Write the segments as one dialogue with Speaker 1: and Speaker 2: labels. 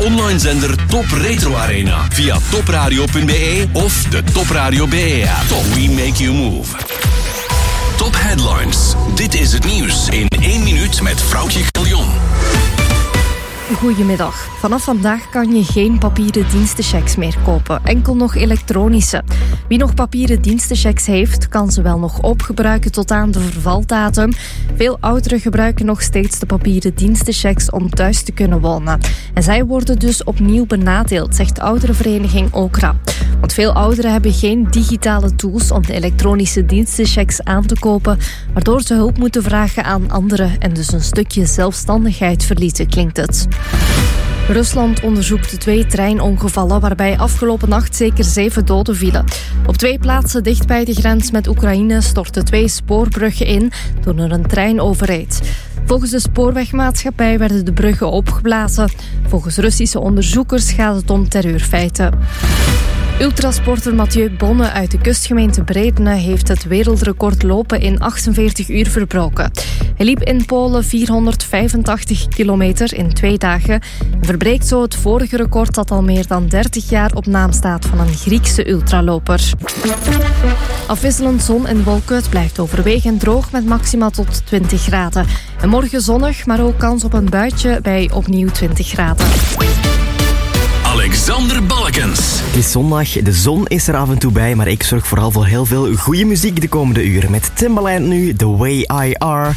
Speaker 1: online zender Top Retro Arena via topradio.be of de Top Radio BE app. We make you move. Top Headlines. Dit is het nieuws in 1 minuut met Vrouwtje Galjon.
Speaker 2: Goedemiddag. Vanaf vandaag kan je geen papieren dienstenchecks meer kopen, enkel nog elektronische. Wie nog papieren dienstenchecks heeft, kan ze wel nog opgebruiken tot aan de vervaldatum. Veel ouderen gebruiken nog steeds de papieren dienstenchecks om thuis te kunnen wonen. En zij worden dus opnieuw benadeeld, zegt de ouderenvereniging Okra. Want veel ouderen hebben geen digitale tools om de elektronische dienstenchecks aan te kopen, waardoor ze hulp moeten vragen aan anderen en dus een stukje zelfstandigheid verliezen, klinkt het. Rusland onderzoekt 2 treinongevallen waarbij afgelopen nacht zeker 7 doden vielen. Op 2 plaatsen dicht bij de grens met Oekraïne stortten 2 spoorbruggen in toen er een trein overreed. Volgens de spoorwegmaatschappij werden de bruggen opgeblazen. Volgens Russische onderzoekers gaat het om terreurfeiten. Ultrasporter Mathieu Bonne uit de kustgemeente Bredene heeft het wereldrecord lopen in 48 uur verbroken. Hij liep in Polen 485 kilometer in 2 dagen en verbreekt zo het vorige record dat al meer dan 30 jaar op naam staat van een Griekse ultraloper. Afwisselend zon en wolken, het blijft overwegend droog met maxima tot 20 graden. En morgen zonnig, maar ook kans op een buitje bij opnieuw 20 graden.
Speaker 1: Alexander Balkens.
Speaker 3: Het is zondag, de zon is er af en toe bij, maar ik zorg vooral voor heel veel goede muziek de komende uren. Met Timbaland nu, The Way I Are.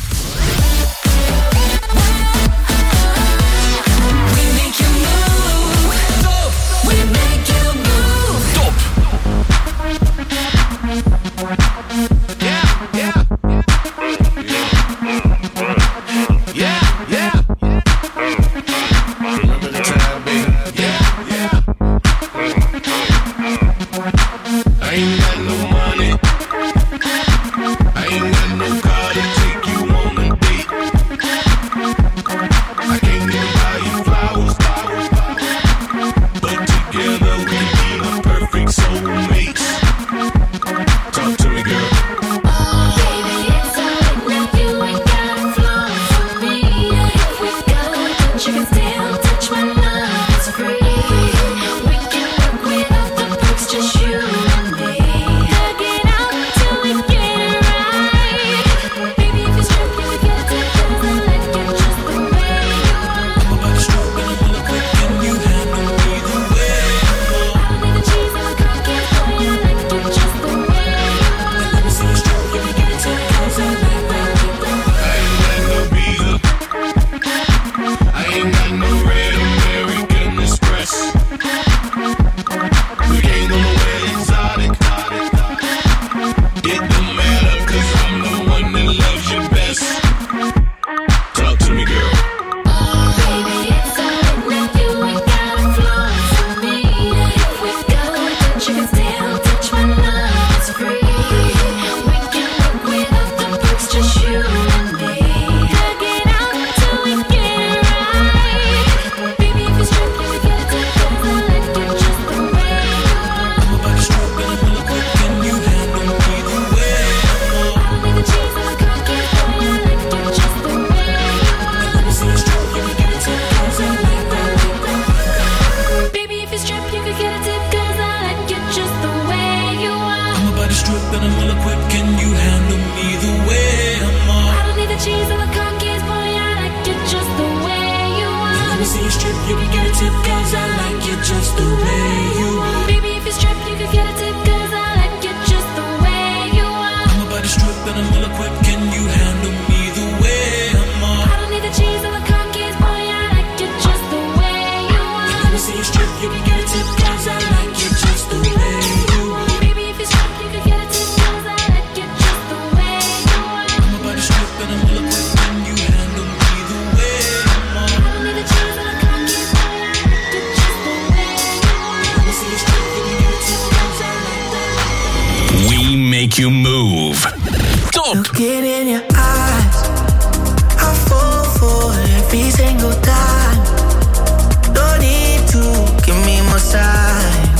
Speaker 1: Make you move. Top.
Speaker 4: Looking in your eyes, I fall for every single time. No need to give me more signs.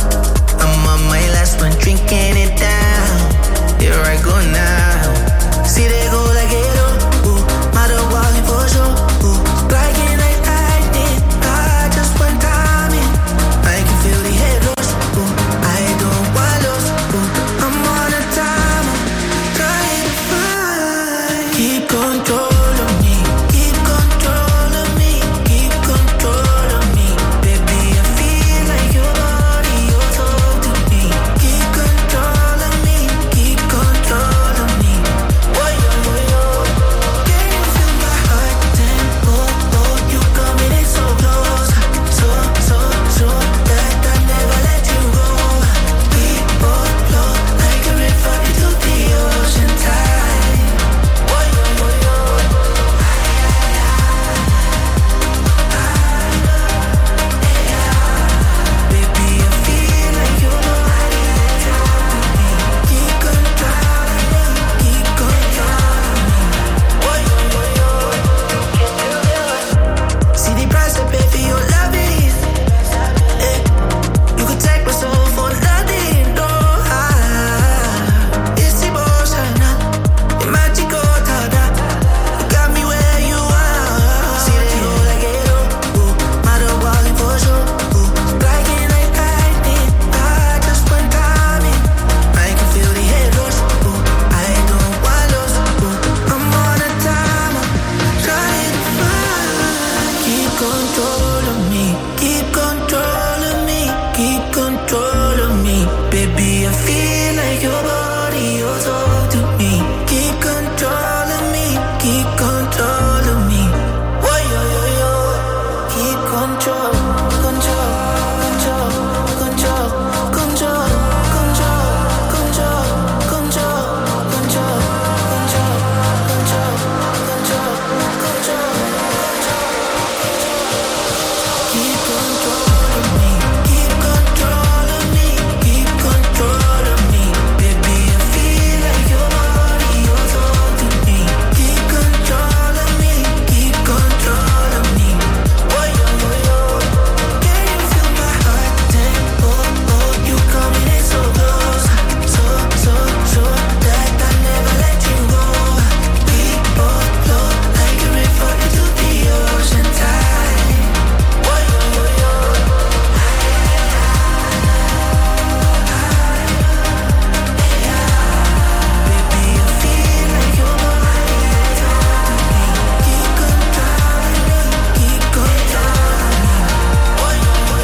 Speaker 4: I'm on my last one, drinking it down. Here I go now. See they go like it up. Matter walking for sure. Like it like I did. I just went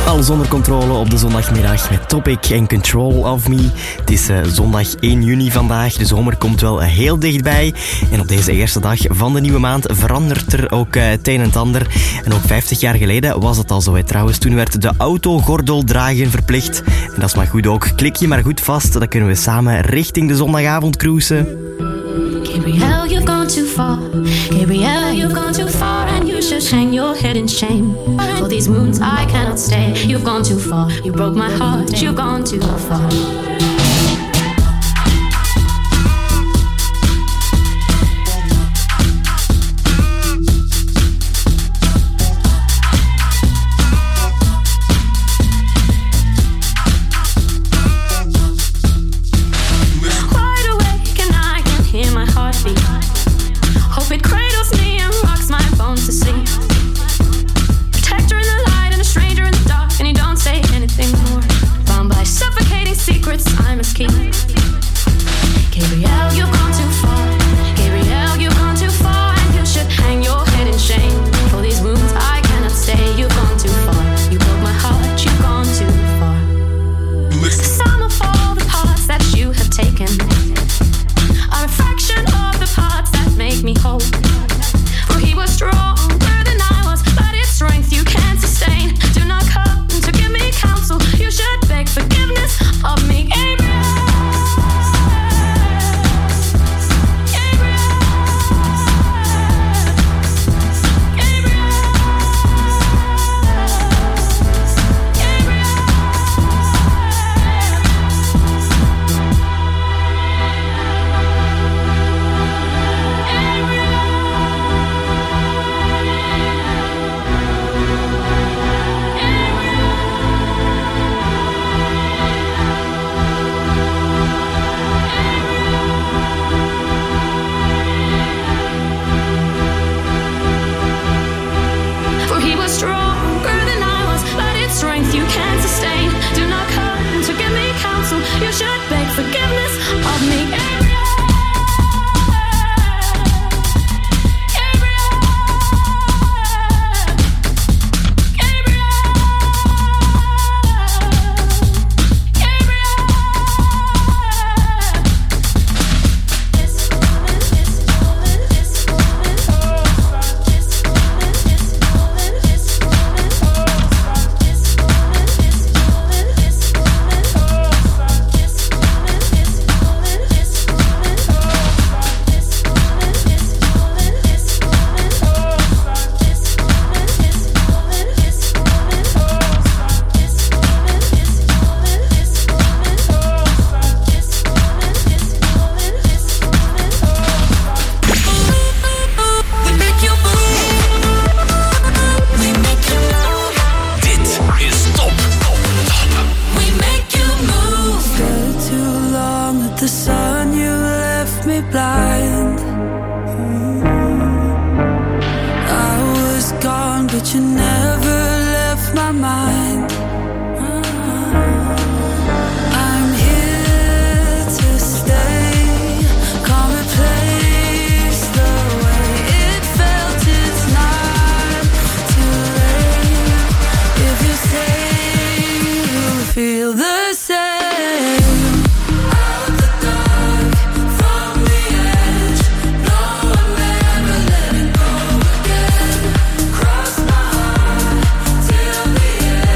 Speaker 3: Alles onder controle op de zondagmiddag met Topic en Control of Me. Het is zondag 1 juni vandaag. De zomer komt wel heel dichtbij. En op deze eerste dag van de nieuwe maand verandert er ook het een en het ander. En ook 50 jaar geleden was het al zo. Trouwens, toen werd de autogordel dragen verplicht. En dat is maar goed ook. Klik je maar goed vast. Dan kunnen we samen richting de zondagavond cruisen.
Speaker 5: Gabrielle, you've gone too far. Gabrielle, you've gone too far. And you should hang your head in shame. For these moons I cannot stay. You've gone too far. You broke my heart. You've gone too far.
Speaker 6: Cross my heart till the end.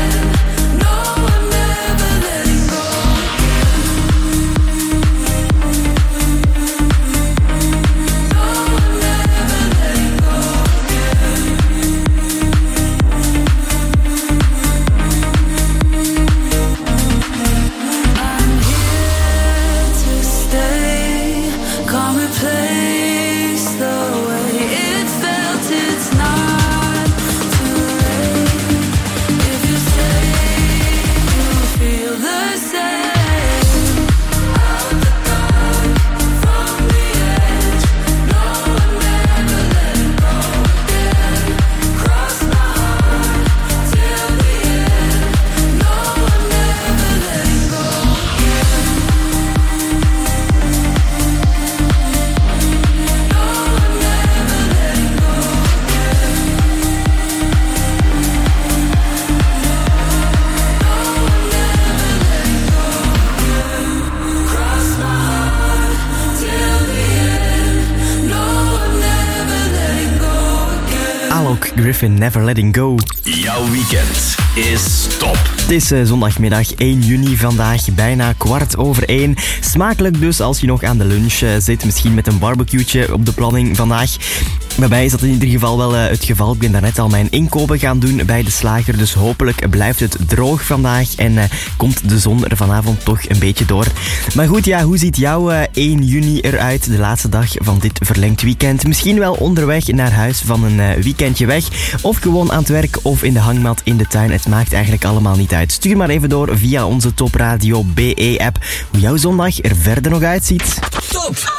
Speaker 3: Griffin, Never Letting Go.
Speaker 1: Jouw weekend is top.
Speaker 3: Het is zondagmiddag 1 juni vandaag, bijna 1:15. Smakelijk dus als je nog aan de lunch zit, misschien met een barbecue'tje op de planning vandaag. Bij mij is dat in ieder geval wel het geval. Ik ben daarnet al mijn inkopen gaan doen bij de slager, dus hopelijk blijft het droog vandaag en komt de zon er vanavond toch een beetje door. Maar goed, ja, hoe ziet jouw 1 juni eruit, de laatste dag van dit verlengd weekend? Misschien wel onderweg naar huis van een weekendje weg, of gewoon aan het werk of in de hangmat in de tuin. Het maakt eigenlijk allemaal niet uit. Stuur maar even door via onze Top Radio BE-app hoe jouw zondag er verder nog uitziet.
Speaker 1: Top!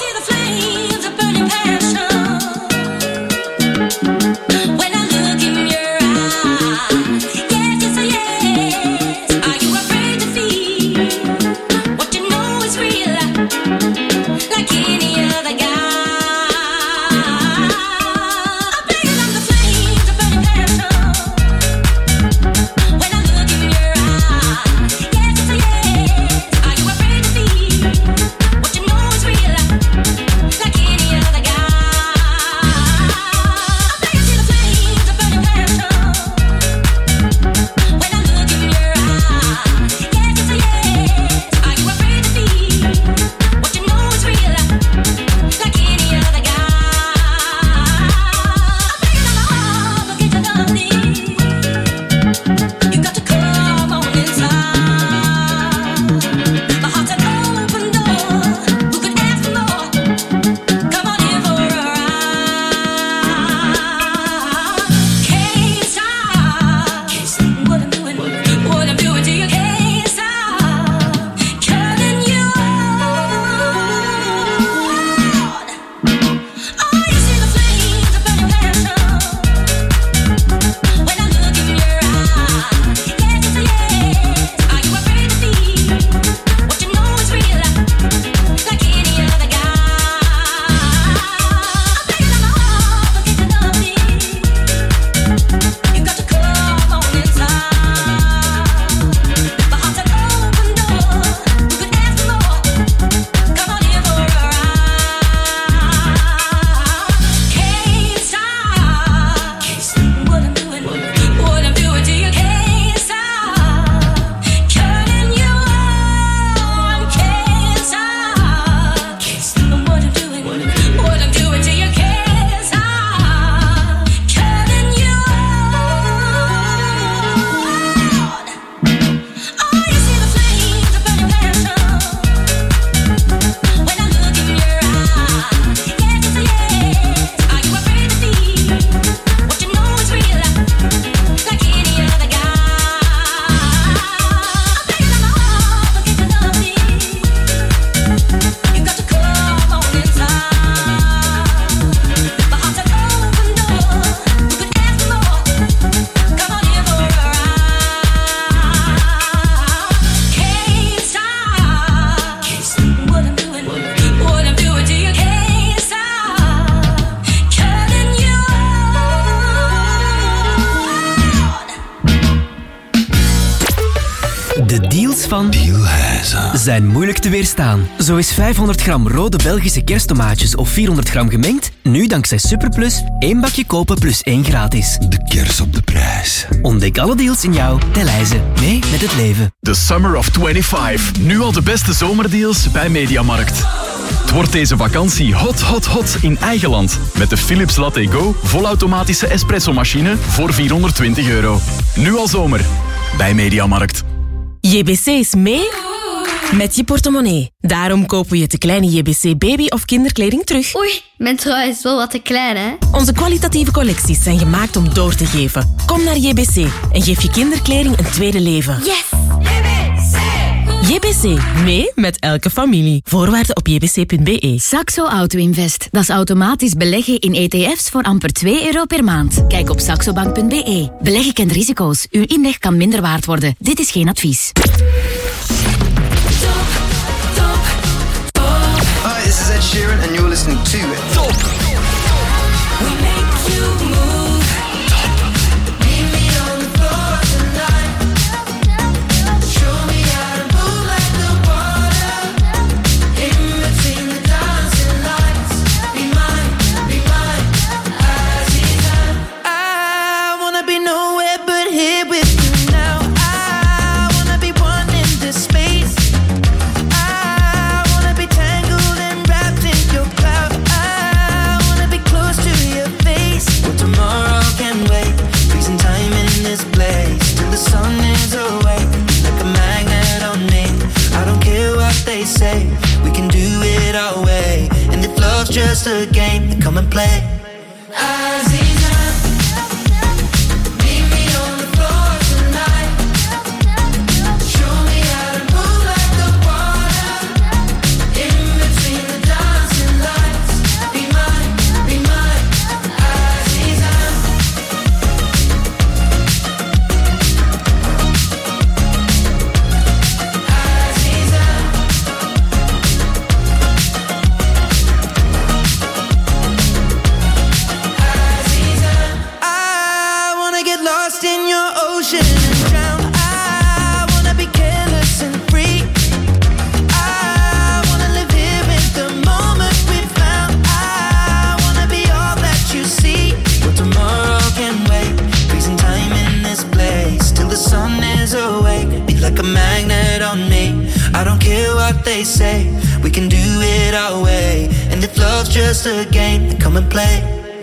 Speaker 6: Zijn moeilijk te weerstaan. Zo is 500 gram rode Belgische kersttomaatjes of 400 gram gemengd nu dankzij Superplus 1 bakje kopen plus 1 gratis.
Speaker 1: De kers op de prijs.
Speaker 6: Ontdek alle deals in jouw Telijze. Mee met het leven.
Speaker 7: The Summer of 25. Nu al de beste zomerdeals bij Mediamarkt. Het wordt deze vakantie hot, hot, hot in eigen land. Met de Philips Latte Go volautomatische espresso-machine voor €420. Nu al zomer bij Mediamarkt.
Speaker 8: JBC is mee met je portemonnee. Daarom kopen we je te kleine JBC baby- of kinderkleding terug.
Speaker 9: Oei, mijn trui is wel wat te klein, hè?
Speaker 8: Onze kwalitatieve collecties zijn gemaakt om door te geven. Kom naar JBC en geef je kinderkleding een tweede leven.
Speaker 9: Yes!
Speaker 8: JBC, mee met elke familie. Voorwaarden op jbc.be.
Speaker 10: Saxo Auto Invest. Dat is automatisch beleggen in ETF's voor amper €2 per maand. Kijk op saxobank.be. Beleggen kent risico's. Uw inleg kan minder waard worden. Dit is geen advies.
Speaker 11: Hi, this is Ed Sheeran and you're listening to Top.
Speaker 4: We make you move. Meet me on the floor tonight. Show me how to move like the water. In between the dancing lights. Be mine as you can. just a game, then come and play. They say we can do it our way, and if love's just a game, then come and play.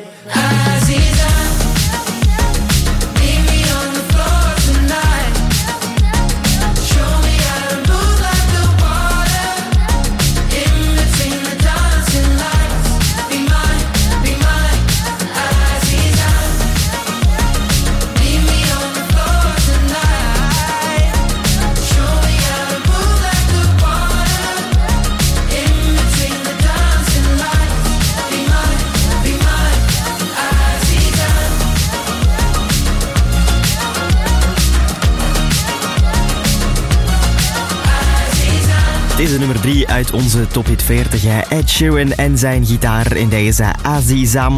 Speaker 3: Deze nummer 3 uit onze Top Hit 40. Ed Sheeran en zijn gitaar in deze Azizam.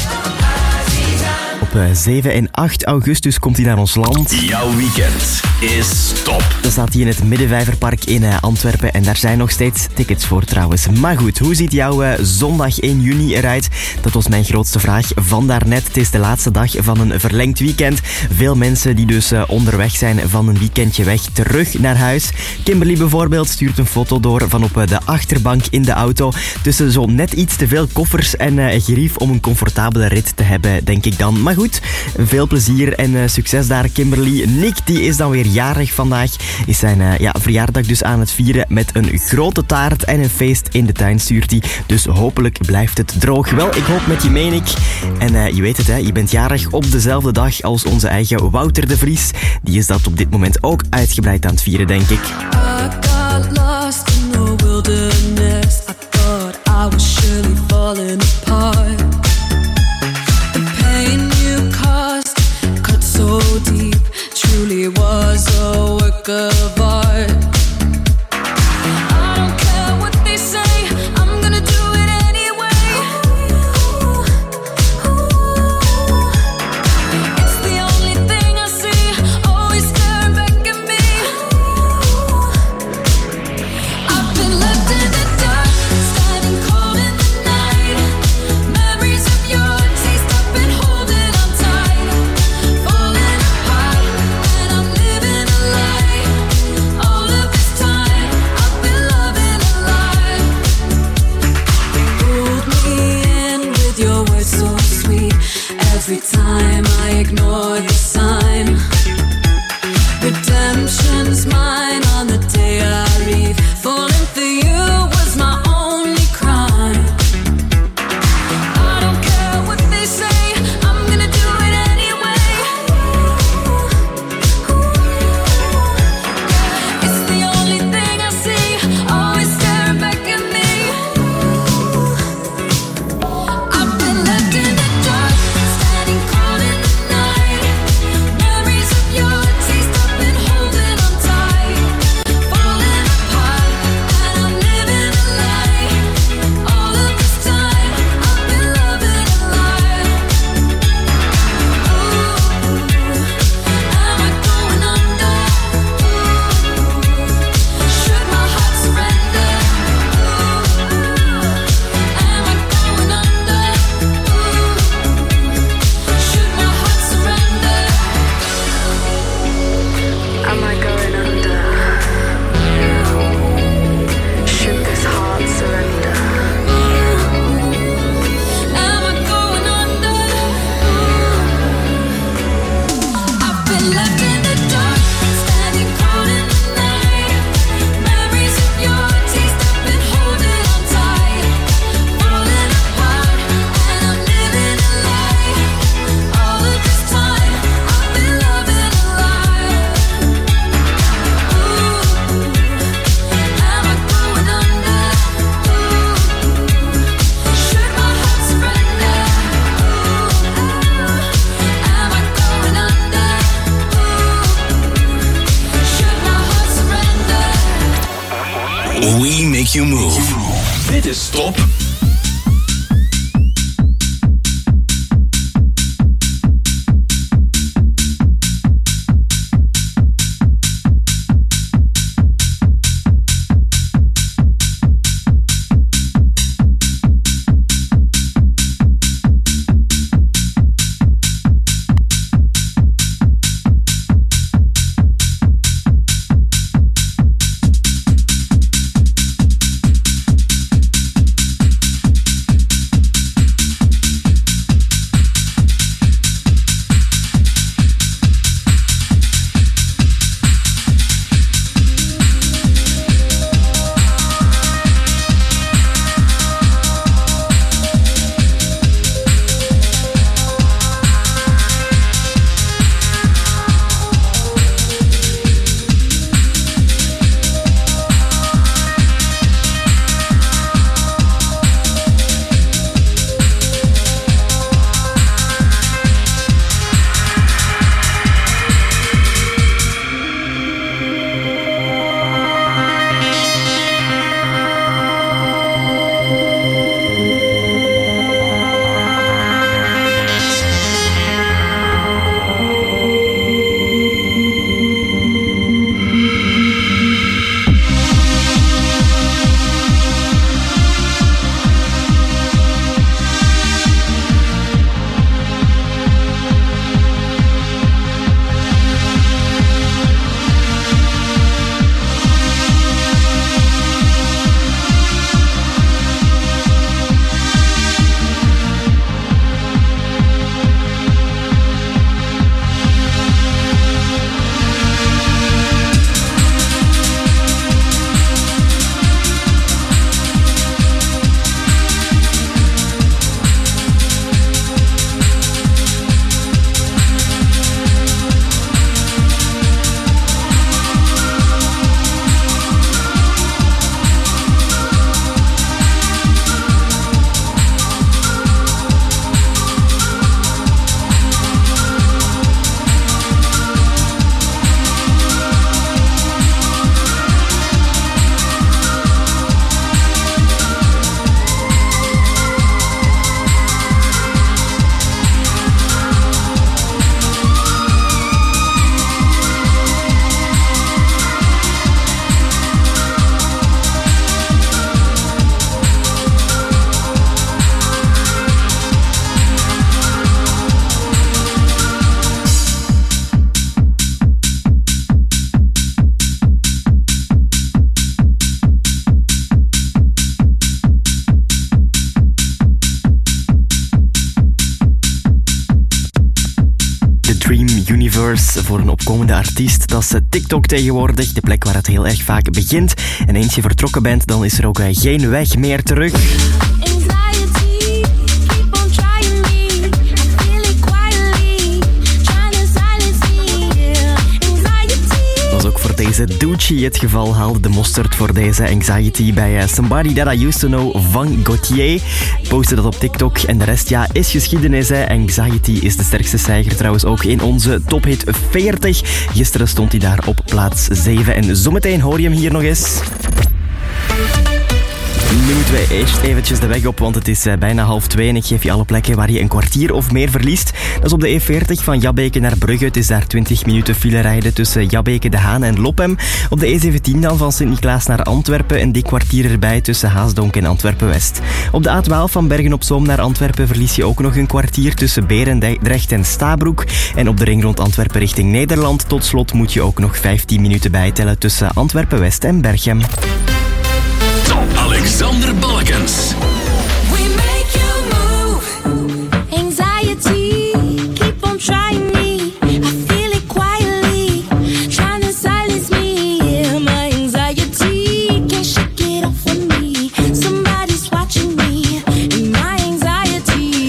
Speaker 3: Op 7 en 8 augustus komt hij naar ons land.
Speaker 1: Jouw weekend is top.
Speaker 3: Dan staat hij in het Middenvijverpark in Antwerpen en daar zijn nog steeds tickets voor trouwens. Maar goed, hoe ziet jouw zondag 1 juni eruit? Dat was mijn grootste vraag van daarnet. Het is de laatste dag van een verlengd weekend. Veel mensen die dus onderweg zijn van een weekendje weg terug naar huis. Kimberly bijvoorbeeld stuurt een foto door van op de achterbank in de auto. Tussen zo net iets te veel koffers en gerief om een comfortabele rit te hebben, denk ik dan. Maar goed, veel plezier en succes daar, Kimberly. Nick, die is dan weer jarig vandaag. Is zijn verjaardag dus aan het vieren met een grote taart en een feest in de tuin stuurt hij. Dus hopelijk blijft het droog. Wel, ik hoop met je mee, Nick. En je weet het, hè, je bent jarig op dezelfde dag als onze eigen Wouter de Vries. Die is dat op dit moment ook uitgebreid aan het vieren, denk ik.
Speaker 12: I got lost in the wilderness. I thought I was surely falling apart. The pain you caused cut so deep. Truly was a work of art. I don't care what they say, I'm gonna do it anyway. It's the only thing I see, always staring back at me. I've been left in the dark, standing cold in the night. Memories of your taste, I've been holding on tight. Falling apart, and I'm living a lie. All of this time, I've been loving a lie. Pulled me in with your words so sweet. Every time I ignore the sign. Redemption's mine on the day I leave. Falling for you was my only crime. I don't care what they say, I'm gonna do it anyway. It's the only thing I see, always staring back at me. I've been left in the dark, standing cold in the night. Memories of your taste, I've been holding on tight. Falling
Speaker 1: We make you move. Dit is Top.
Speaker 3: Voor een opkomende artiest. Dat is TikTok tegenwoordig, de plek waar het heel erg vaak begint. En eens je vertrokken bent, dan is er ook geen weg meer terug. Dat was ook voor deze Doechii het geval. Haalde de mosterd voor deze Anxiety bij Somebody That I Used To Know van Gauthier. Postte dat op TikTok en de rest is geschiedenis. Anxiety is de sterkste stijger trouwens ook in onze tophit 40. Gisteren stond hij daar op plaats 7 en zometeen hoor je hem hier nog eens. Nu moeten we eerst eventjes de weg op, want het is bijna 1:30 en ik geef je alle plekken waar je een kwartier of meer verliest. Dat is op de E40 van Jabbeke naar Brugge. Het is daar 20 minuten file rijden tussen Jabbeke, De Haan en Lophem. Op de E17 dan van Sint-Niklaas naar Antwerpen, een dik kwartier erbij tussen Haasdonk en Antwerpen-West. Op de A12 van Bergen-op-Zoom naar Antwerpen verlies je ook nog een kwartier tussen Berendrecht en Stabroek. En op de ring rond Antwerpen richting Nederland tot slot moet je ook nog 15 minuten bijtellen tussen Antwerpen-West en Berchem.
Speaker 1: Alexander Balkens.
Speaker 12: We make you move. Anxiety, keep on trying me. I feel it quietly, trying to silence me. Yeah, my anxiety can't shake it off from me. Somebody's watching me, and my anxiety.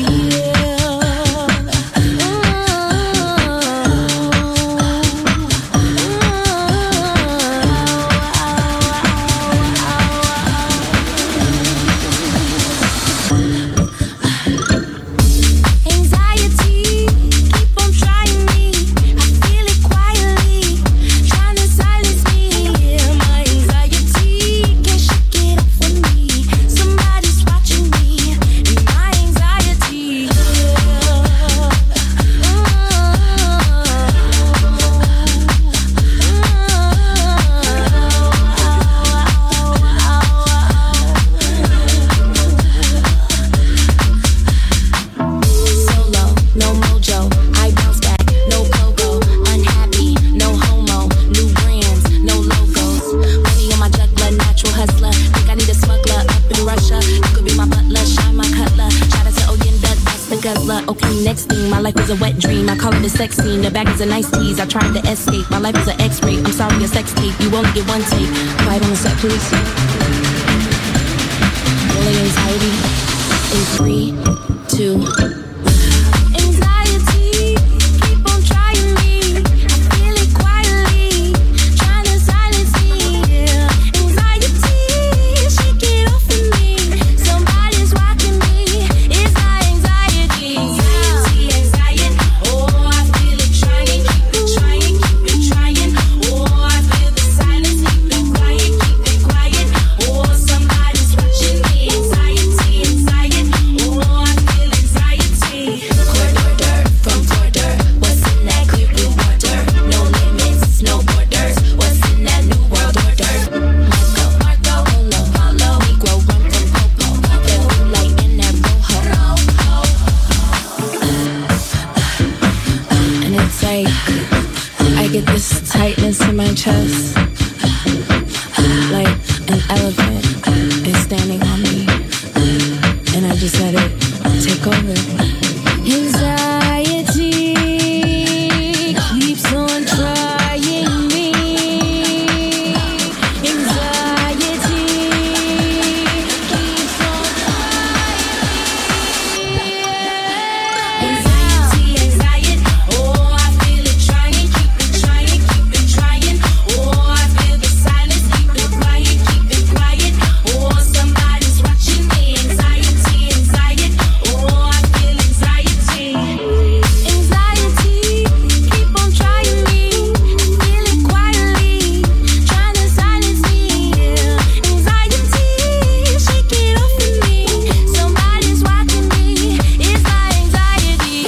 Speaker 8: My life was a wet dream. I call it a sex scene. The bag is a nice tease. I tried to escape. My life is an X-ray. I'm sorry, a sex tape. You only get one take. Quiet on the set, please. Rolling anxiety. In 3, 2.
Speaker 12: Chest, like an elephant is standing on me, and I just let it take over. Anxiety keeps on trying me. Anxiety keeps on trying. Anxiety, oh, I feel it trying, keep it trying, keep it trying. Oh, I feel the silence, keep it quiet, keep it quiet. Oh, somebody's watching me. Anxiety, anxiety. Oh, I feel anxiety. Anxiety, keep on trying me. Feel it quietly, trying to silence me. Anxiety, shake it off of me. Somebody's watching me. It's my anxiety.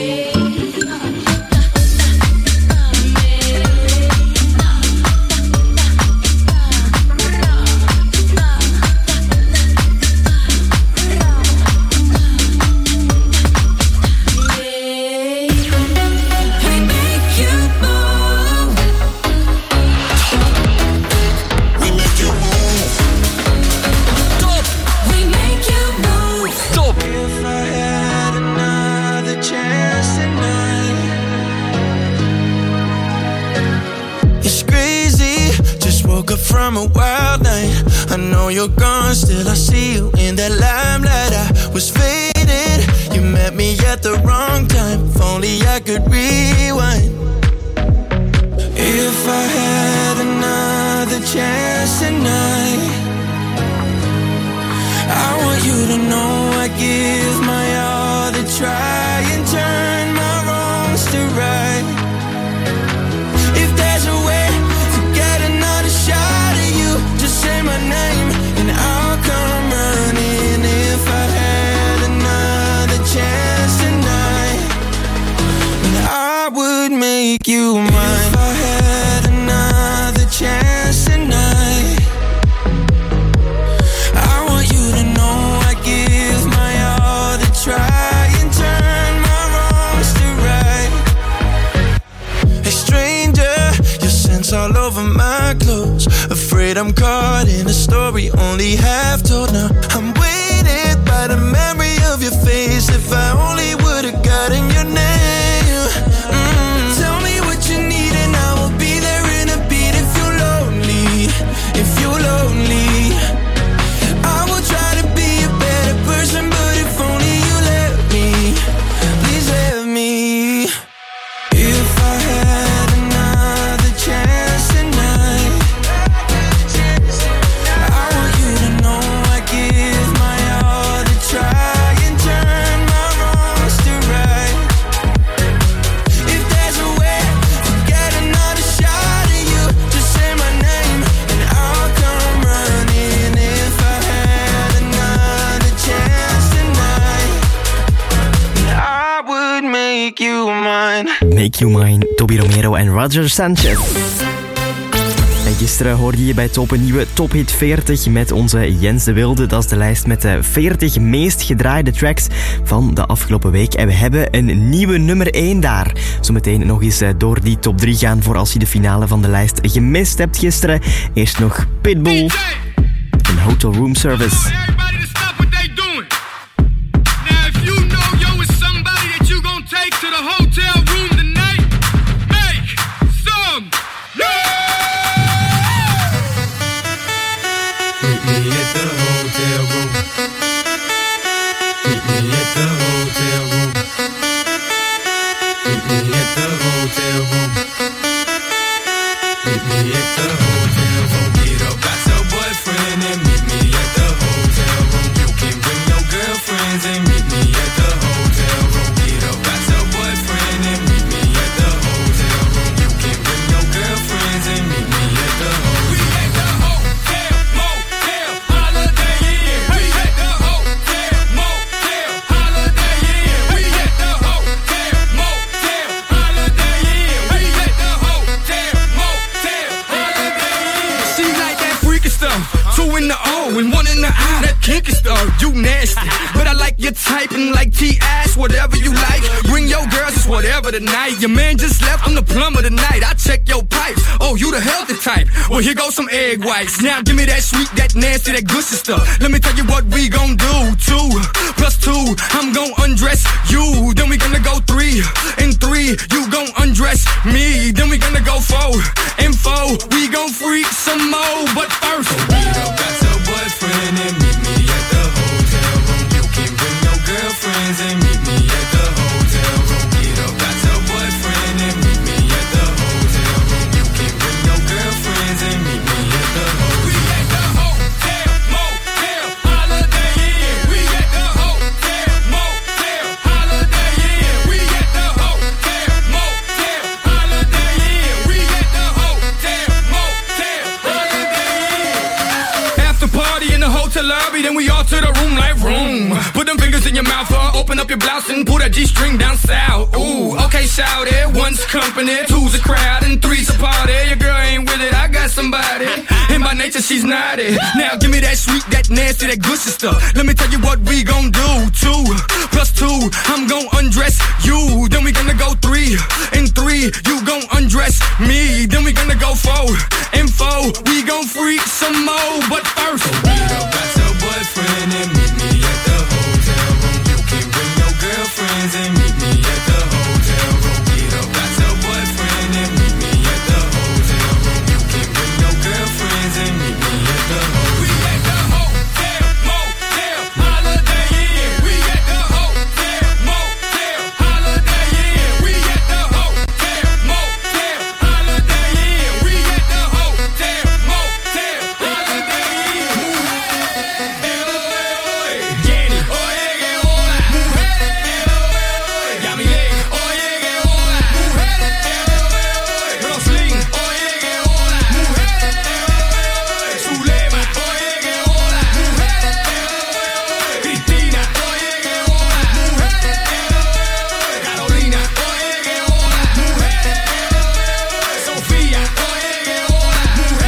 Speaker 1: Top.
Speaker 4: If I had another chance tonight, it's crazy. Just woke up from a wild night. I know you're gone, still I see you in that limelight. I was faded, you met me at the wrong time. If only I could rewind. If I had another chance tonight, I want you to know I give my all to try and turn my wrongs to right. If there's a way to get another shot at you, just say my name and I'll come running. If I had another chance tonight, then I would make you mine. If I had another chance tonight, I want you to know I give my all to try and turn my wrongs to right. Hey stranger, your scent's all over my clothes. Afraid I'm caught in a story only half told. Now I'm weighted by the memory of your face. If I only would've gotten your name. Tell me what you need and I will be there in a beat. If you're lonely, if you're lonely, I will try to be a better person, but if only you let me, please let me. If I had another chance tonight, I want you to know I give my all to try and turn my wrongs to right. If there's a way to get another shot at you, just say my name and I'll come running. If I had another chance tonight, I would make you mine.
Speaker 3: Make You Mine, Toby Romero en Roger Sanchez. En gisteren hoorde je bij Top een nieuwe Top Hit 40 met onze Jens de Wilde. Dat is de lijst met de 40 meest gedraaide tracks van de afgelopen week. En we hebben een nieuwe nummer 1 daar. Zometeen nog eens door die top 3 gaan voor als je de finale van de lijst gemist hebt gisteren. Eerst nog Pitbull en Hotel Room Service.
Speaker 13: Everybody to stop what they doing. Now if you know yo is somebody that you gonna take to the meet me at the hotel room. Get up, got your boyfriend and meet me at the hotel room. You can bring your girlfriends and meet me at the hotel room. Get up, got your boyfriend and meet me at the hotel room. You can bring your girlfriends and meet me at the hotel room. We at the hotel, motel, Holiday Inn. We at the hotel, motel, Holiday Inn. We at the hotel, motel, Holiday Inn. We at the hotel, motel, Holiday Inn. She like that freaky stuff. 2 in the O and 1 in the I. That kinky stuff, you nasty. But I like your type and like T-ass, whatever you like. Bring your girls, it's whatever tonight. Your man just left, I'm the plumber tonight. I check your pipes, oh, you the healthy type. Well, here goes some egg whites. Now give me that sweet, that nasty, that gushy stuff. Let me tell you what we gon' do. 2 plus 2, I'm gon' undress you. Then we gonna go 3 and 3, you gon' undress me. Then we gonna go 4 and 4, we gon' freak some more. But first, meet up, got your boyfriend and meet me at the hotel room. You can bring your girlfriends and meet me at the hotel room. Get up, got your boyfriend and meet me at the hotel room. You can bring your girlfriends and meet me at the hotel room. We at the hotel, motel, Holiday Inn. We at the hotel, motel, Holiday Inn. We at the hotel, motel, Holiday Inn. We at the hotel, motel, Holiday Inn. After party in the hotel lobby, then we all to the room like room. Put them fingers in your mouth, open up your blouse and pull that G-string down south. Ooh, okay, shout it. 1's company, 2's a crowd, and 3's a party. Your girl ain't with it, I got somebody. And by nature, she's naughty. Now give me that sweet, that nasty, that gushy stuff. Let me tell you what we gon' do. 2 plus 2, I'm gon' undress you. Then we gonna go 3 and 3, you gon' undress me. Then we gonna go 4 and 4, we gon' freak some more. But first, meet up, got your boyfriend and meet me at the hotel room. You can bring your girlfriends and meet me at the hotel room. Get up, got your boyfriend and meet me at the hotel room. You can bring your girlfriends and meet me at the hotel room. We at the hotel, motel, Holiday Inn. We at the hotel, motel, Holiday Inn. We at the hotel, motel, Holiday Inn. We at the hotel, motel, Holiday Inn. Jenny, oye que hola. Yamile, oye que hola. Roslyn, oye que hola. Zulema, oye que hola. Cristina, oye que hola. Carolina, oye que hola. Sofía, oye que hola.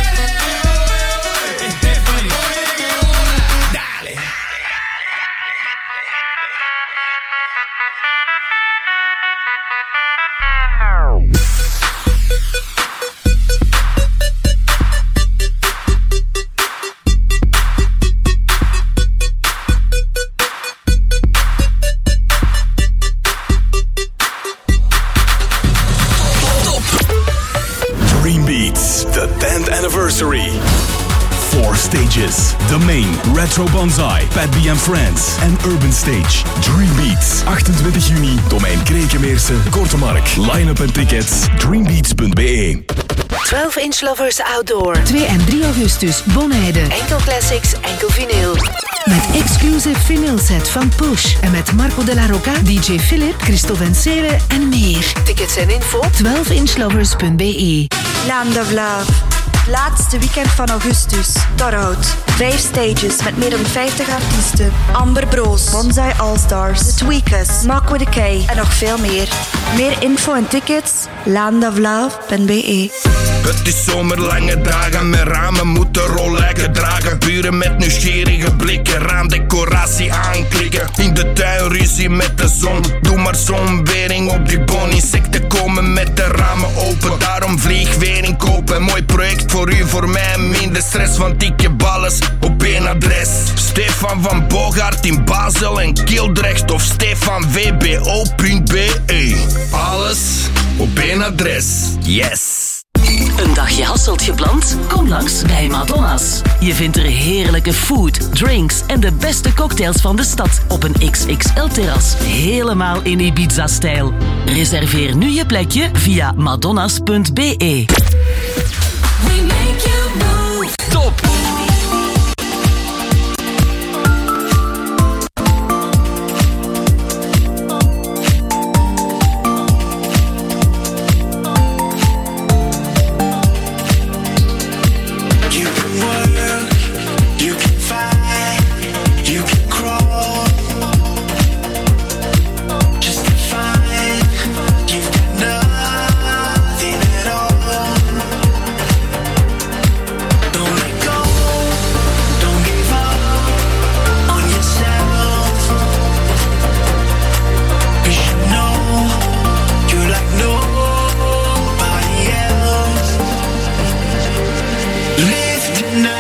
Speaker 13: Stephanie, oye que hola. Dale.
Speaker 1: Dream Beats, the 10th anniversary. 4 stages. The Main, Retro Banzai, Pat B and Friends en Urban Stage. Dream Beats, 28 juni, Domein Krekenmeerse, Kortemark. Line-up en tickets, dreambeats.be.
Speaker 14: 12-inch Lovers Outdoor. 2 en 3 augustus, Bonheide. Enkel classics, enkel vinyl. Met exclusive vinyl set van Push. En met Marco de la Rocca, DJ Philip, Christophe en Sele en meer. Tickets en info, 12inchlovers.be.
Speaker 15: Land of Love. Laatste weekend van augustus. Torhout. 5 stages met meer dan 50 artiesten. Amber Broos, Bonsai All-Stars, The Tweakers, Mark with a K en nog veel meer. Meer info en tickets, landoflove.be.
Speaker 16: Het is zomerlange dagen, mijn ramen moeten rollijken dragen. Buren met nieuwsgierige blikken, raamdecoratie aanklikken. In de tuin ruzie met de zon, doe maar zonwering op die bon. Insecten komen met de ramen open, daarom vliegwering kopen. Mooi project voor u, voor mij minder stress, want ik heb alles op één adres. Stefan van Bogaert in Basel en Kildrecht of stefanvbo.be. Alles op één adres, yes.
Speaker 17: Een dagje Hasselt gepland? Kom langs bij Madonna's. Je vindt er heerlijke food, drinks en de beste cocktails van de stad op een XXL-terras. Helemaal in Ibiza-stijl. Reserveer nu je plekje via madonnas.be.
Speaker 4: Live tonight.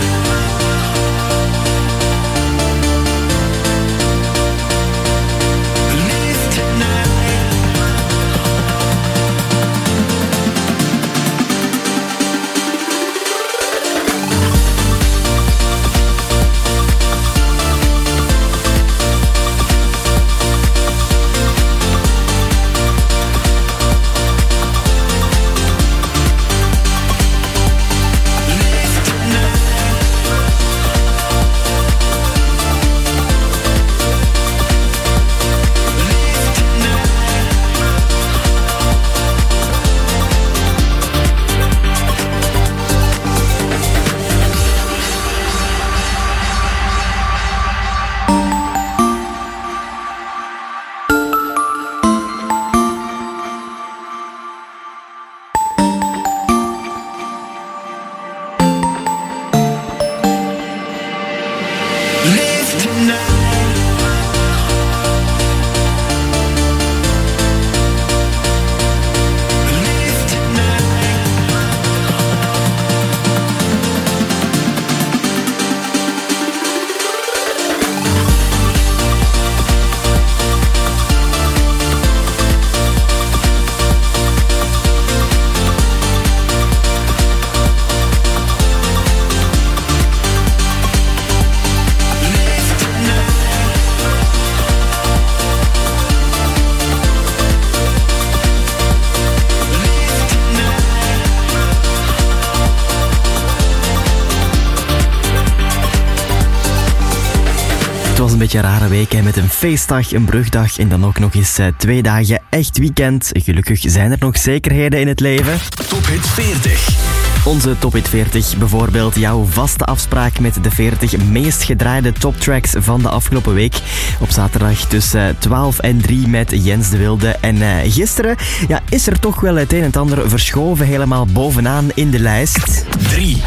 Speaker 3: Het was een beetje een rare week hè, met een feestdag, een brugdag en dan ook nog eens 2 dagen echt weekend. Gelukkig zijn er nog zekerheden in het leven.
Speaker 1: Tophit 40.
Speaker 3: Onze Tophit 40, bijvoorbeeld jouw vaste afspraak met de 40 meest gedraaide toptracks van de afgelopen week. Op zaterdag tussen 12 en 3 met Jens de Wilde. En gisteren is er toch wel het een en het ander verschoven helemaal bovenaan in de lijst.
Speaker 1: 3.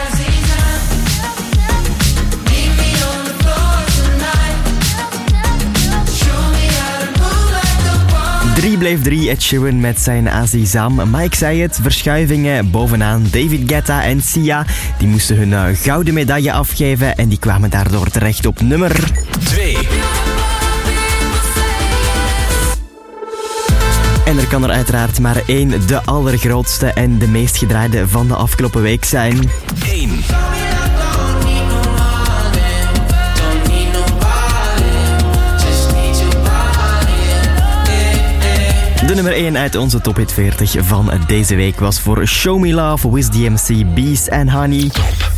Speaker 3: 3 bleef 3, Ed Sheeran met zijn Azizam. Mike zei het, verschuivingen bovenaan. David Guetta en Sia, die moesten hun gouden medaille afgeven en die kwamen daardoor terecht op nummer
Speaker 1: 2.
Speaker 3: En er kan er uiteraard maar één, de allergrootste en de meest gedraaide van de afgelopen week zijn.
Speaker 1: 1.
Speaker 3: De nummer 1 uit onze Tophit 40 van deze week was voor Show Me Love, Wiz DMC, Beast and Honey.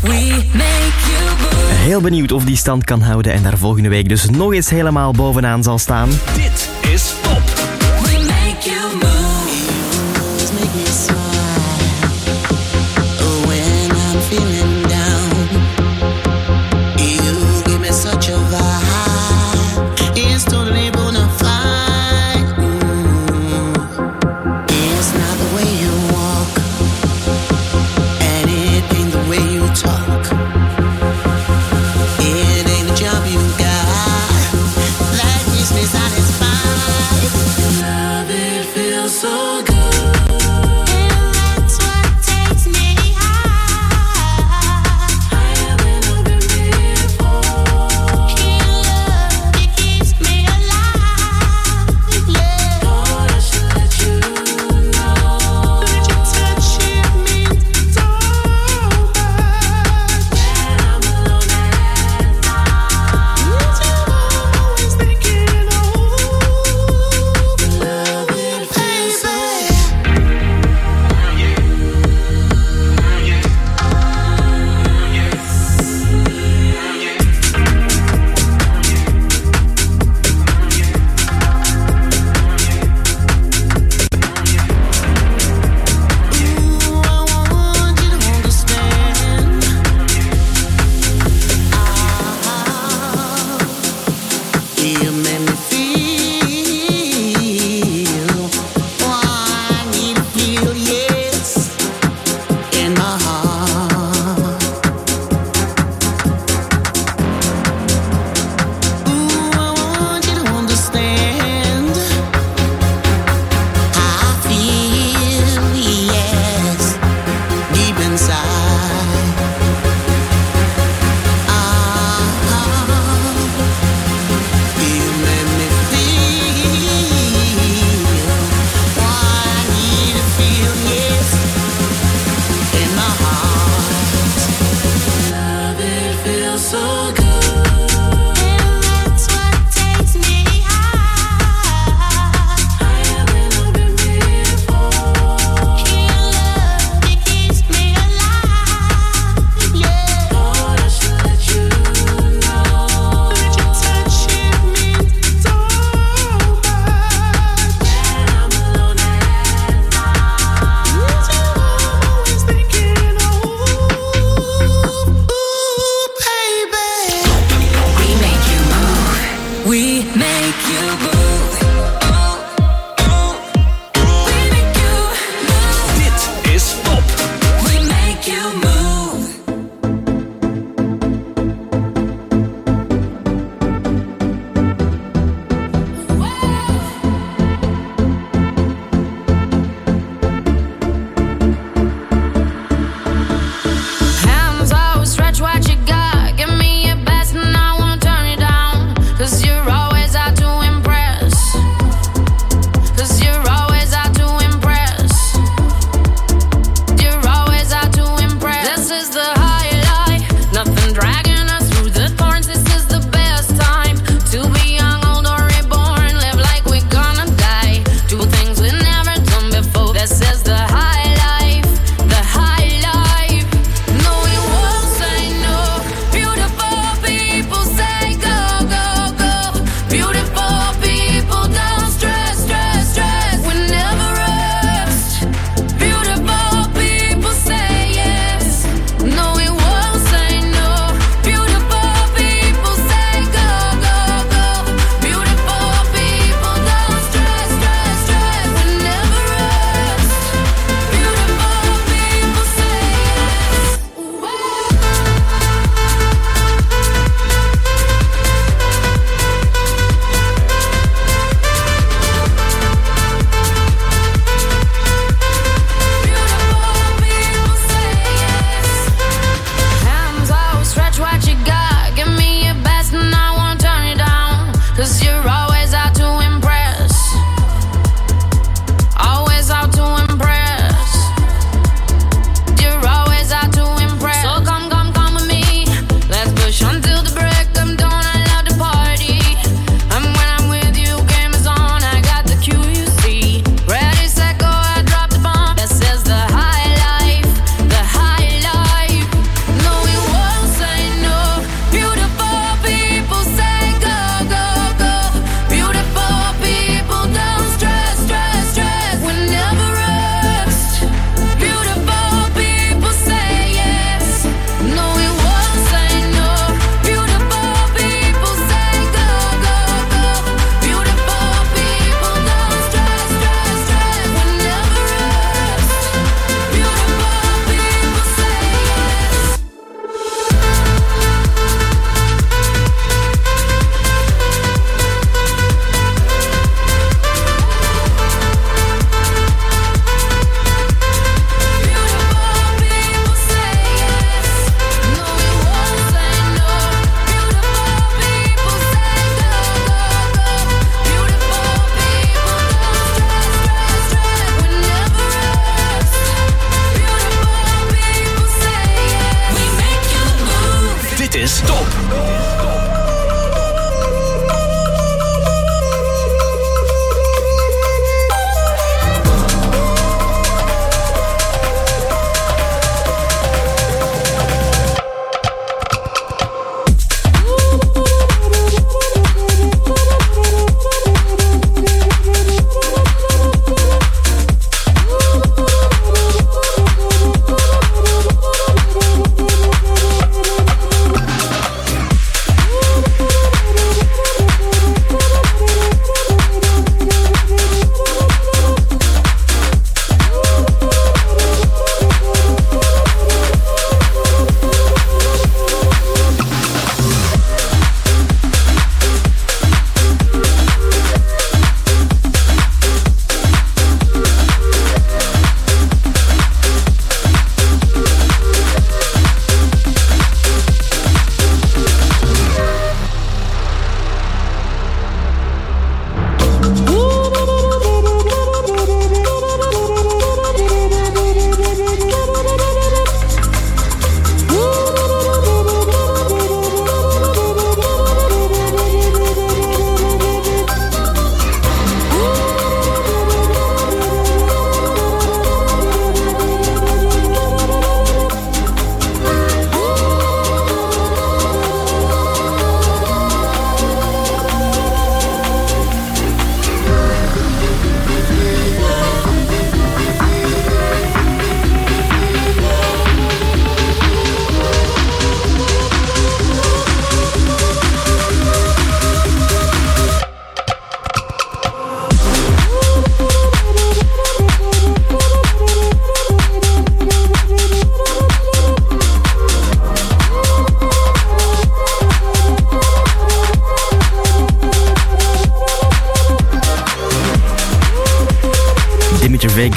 Speaker 3: Heel benieuwd of die stand kan houden en daar volgende week dus nog eens helemaal bovenaan zal staan.
Speaker 1: Dit is Top.
Speaker 4: We make you move. Make me smile. When I'm feeling down. You give me such a vibe. It's totally bona fide.
Speaker 12: So good, and that's what takes me high. so good.
Speaker 4: Baby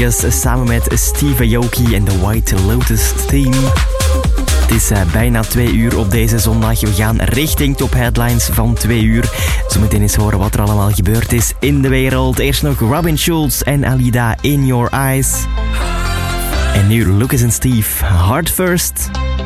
Speaker 3: Vegas samen met Steve Aoki en de White Lotus Theme. Het is bijna 2 uur op deze zondag. We gaan richting Top Headlines van 2 uur. Zometeen eens horen wat er allemaal gebeurd is in de wereld. Eerst nog Robin Schulz en Alida In Your Eyes. En nu Lucas en Steve, Heart First.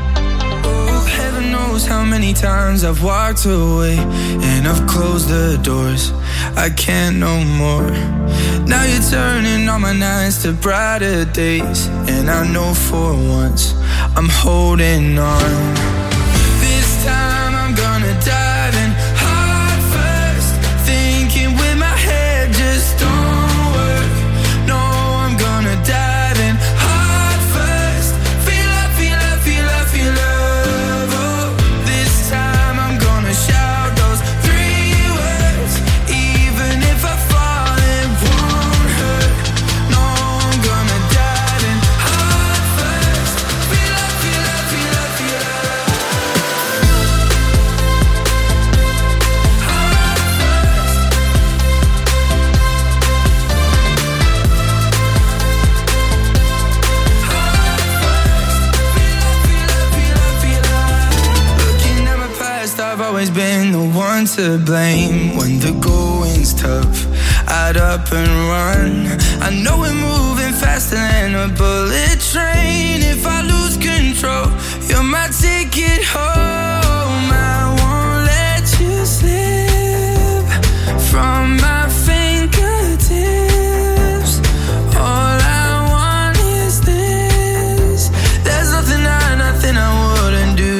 Speaker 18: How many times I've walked away and I've closed the doors. I can't no more. Now you're turning all my nights to brighter days, and I know for once I'm holding on. This time I'm gonna dive in heart first, thinking with my head just don't work. No, I'm gonna dive in heart first. Feel up, feel up, feel up, feel up. Been the one to blame when the going's tough. I'd up and run. I know we're moving faster than a bullet train. If I lose control, you're my ticket home. I won't let you slip from my fingertips. All I want is this. There's nothing I wouldn't do.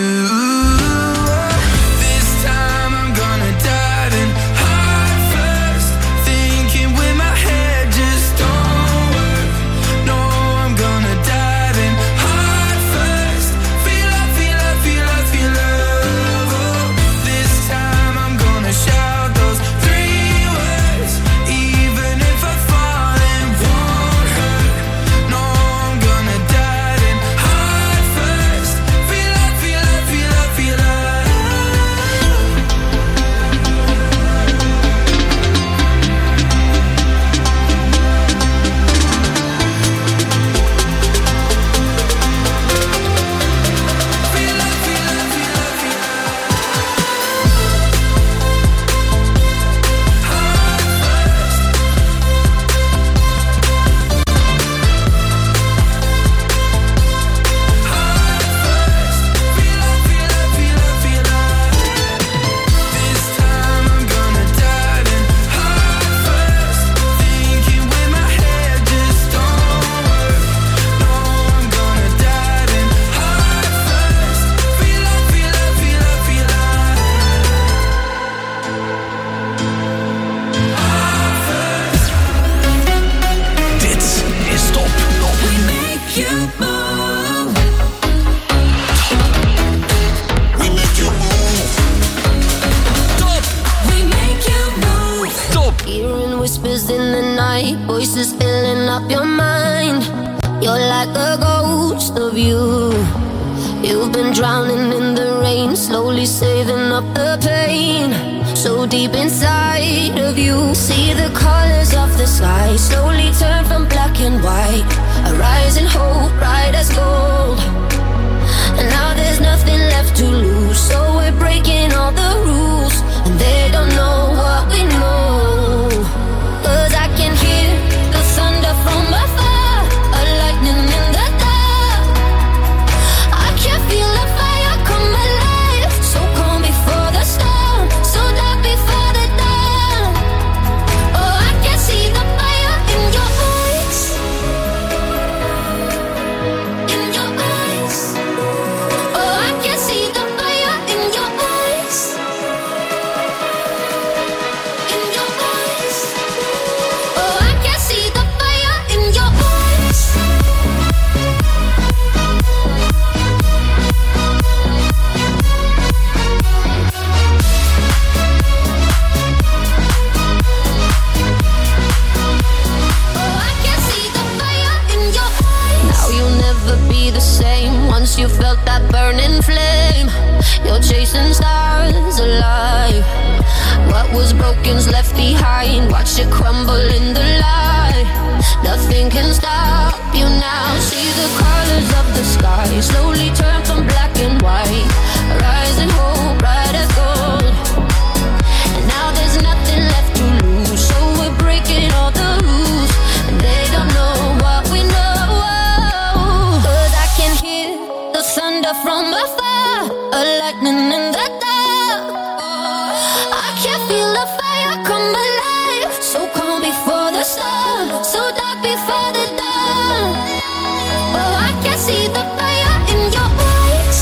Speaker 5: you felt that burning flame. You're chasing stars alive. What was broken's left behind. Watch it crumble in the light. Nothing can stop you now. See the colors of the sky slowly turn from black and white. Rising hope, bright as gold. And now there's nothing left to lose. So we're breaking all the rules. And they don't know what we know. 'Cause I can hear the thunder from afar. A lightning in the dark. I can feel the fire come alive. So calm before the storm. So dark before the dawn. Oh, I can see the fire in your eyes.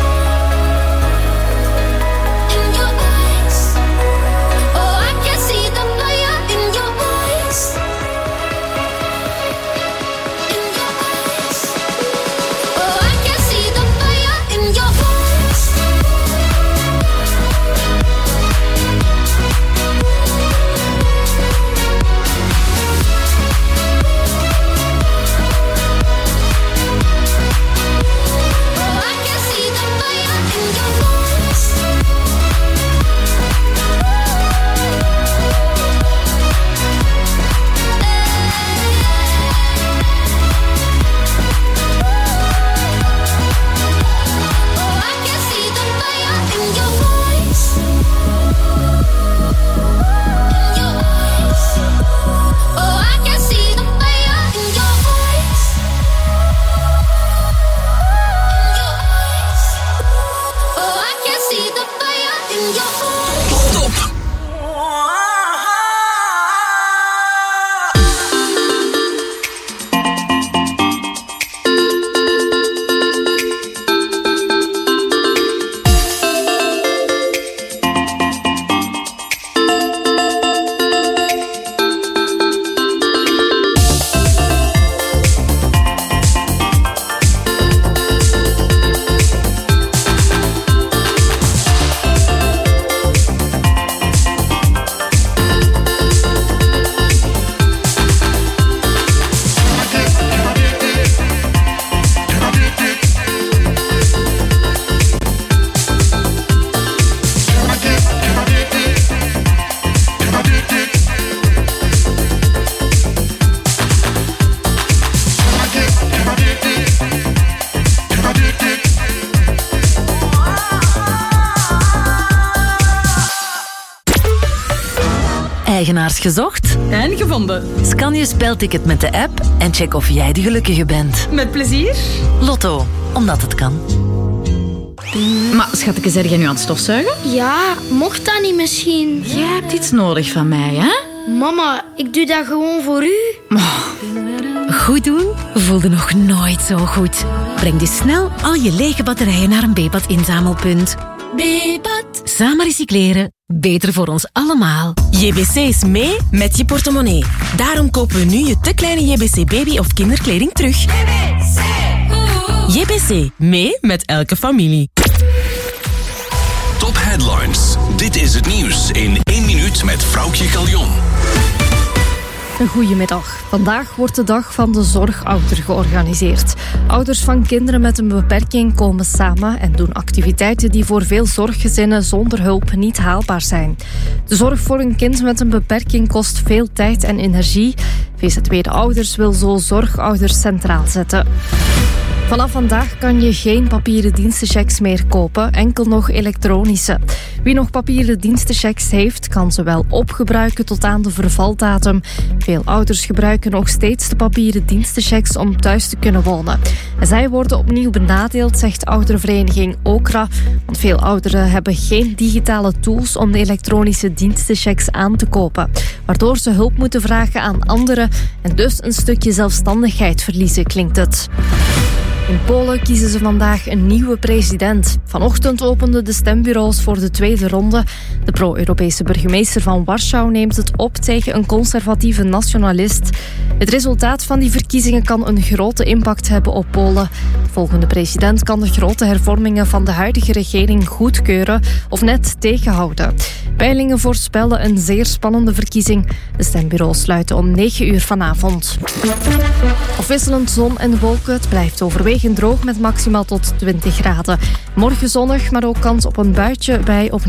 Speaker 5: In your eyes. Oh, I can see the fire in your eyes. In your eyes. Oh, I can see the fire in your eyes.
Speaker 17: Eigenaars gezocht?
Speaker 19: En gevonden.
Speaker 17: Scan je spelticket met de app en check of jij de gelukkige bent.
Speaker 19: Met plezier.
Speaker 17: Lotto, omdat het kan.
Speaker 19: Maar schatje, zeg jij nu aan het stofzuigen?
Speaker 9: Ja, mocht dat niet misschien?
Speaker 19: Jij hebt iets nodig van mij, hè?
Speaker 9: Mama, ik doe dat gewoon voor u.
Speaker 10: Goed doen voelde nog nooit zo goed. Breng dus snel al je lege batterijen naar een Bebat-inzamelpunt.
Speaker 8: Bebat.
Speaker 10: Samen recycleren, beter voor ons allemaal.
Speaker 20: JBC is mee met je portemonnee. Daarom kopen we nu je te kleine JBC baby- of kinderkleding terug. JBC, mee met elke familie.
Speaker 1: Top Headlines. Dit is het nieuws in 1 minuut met Vroukje Caljon.
Speaker 2: Een goedemiddag. Vandaag wordt de dag van de zorgouder georganiseerd. Ouders van kinderen met een beperking komen samen en doen activiteiten die voor veel zorggezinnen zonder hulp niet haalbaar zijn. De zorg voor een kind met een beperking kost veel tijd en energie. VZW De Ouders wil zo zorgouders centraal zetten. Vanaf vandaag kan je geen papieren dienstenchecks meer kopen, enkel nog elektronische. Wie nog papieren dienstenchecks heeft, kan ze wel opgebruiken tot aan de vervaldatum. Veel ouders gebruiken nog steeds de papieren dienstenchecks om thuis te kunnen wonen. En zij worden opnieuw benadeeld, zegt ouderenvereniging Okra. Want veel ouderen hebben geen digitale tools om de elektronische dienstenchecks aan te kopen. Waardoor ze hulp moeten vragen aan anderen en dus een stukje zelfstandigheid verliezen, klinkt het. In Polen kiezen ze vandaag een nieuwe president. Vanochtend openden de stembureaus voor de tweede ronde. De pro-Europese burgemeester van Warschau neemt het op tegen een conservatieve nationalist. Het resultaat van die verkiezingen kan een grote impact hebben op Polen. De volgende president kan de grote hervormingen van de huidige regering goedkeuren of net tegenhouden. Peilingen voorspellen een zeer spannende verkiezing. De stembureaus sluiten om 9 uur vanavond. Afwisselend zon en wolken. Het blijft overwegend droog met maximaal tot 20 graden. Morgen zonnig, maar ook kans op een buitje bij op